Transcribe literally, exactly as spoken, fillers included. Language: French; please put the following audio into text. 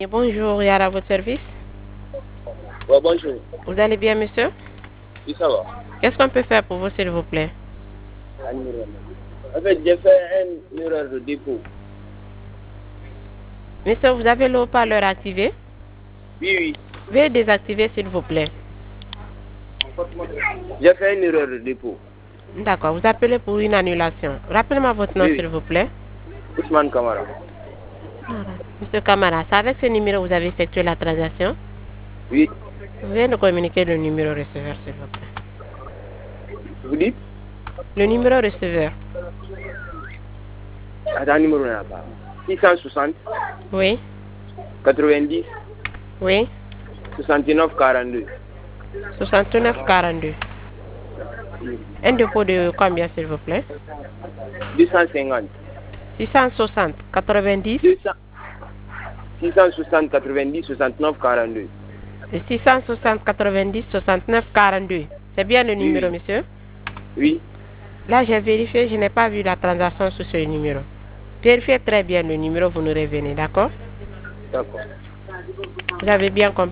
Bonjour, Yara, à votre service. Ouais, bonjour. Vous allez bien, monsieur? Oui, ça va. Qu'est-ce qu'on peut faire pour vous, s'il vous plaît? En fait, j'ai fait une erreur de dépôt. Monsieur, vous avez le haut-parleur activé? Oui, oui. Veuillez désactiver, s'il vous plaît. J'ai fait une erreur de dépôt. D'accord, vous appelez pour une annulation. Rappelez-moi votre nom, Oui, s'il oui. vous plaît. Ousmane Kamara. Monsieur Camara, c'est avec ce numéro que vous avez effectué la transaction? Oui. Veuillez nous communiquer le numéro receveur, s'il vous plaît. Vous dites? Le numéro receveur. Attends, numéro là pas. six cent soixante. Oui. quatre-vingt-dix. Oui. soixante-neuf quarante-deux. soixante-neuf quarante-deux. Un dépôt de combien, s'il vous plaît? deux cent cinquante. six cent soixante, quatre-vingt-dix. deux cents. six cent soixante, quatre-vingt-dix, soixante-neuf quarante-deux. six cent soixante, quatre-vingt-dix, soixante-neuf quarante-deux. C'est bien le numéro, Oui. monsieur? Oui. Là, j'ai vérifié, je n'ai pas vu la transaction sur ce numéro. Vérifiez très bien le numéro, vous nous revenez, d'accord? D'accord. Vous avez bien compris.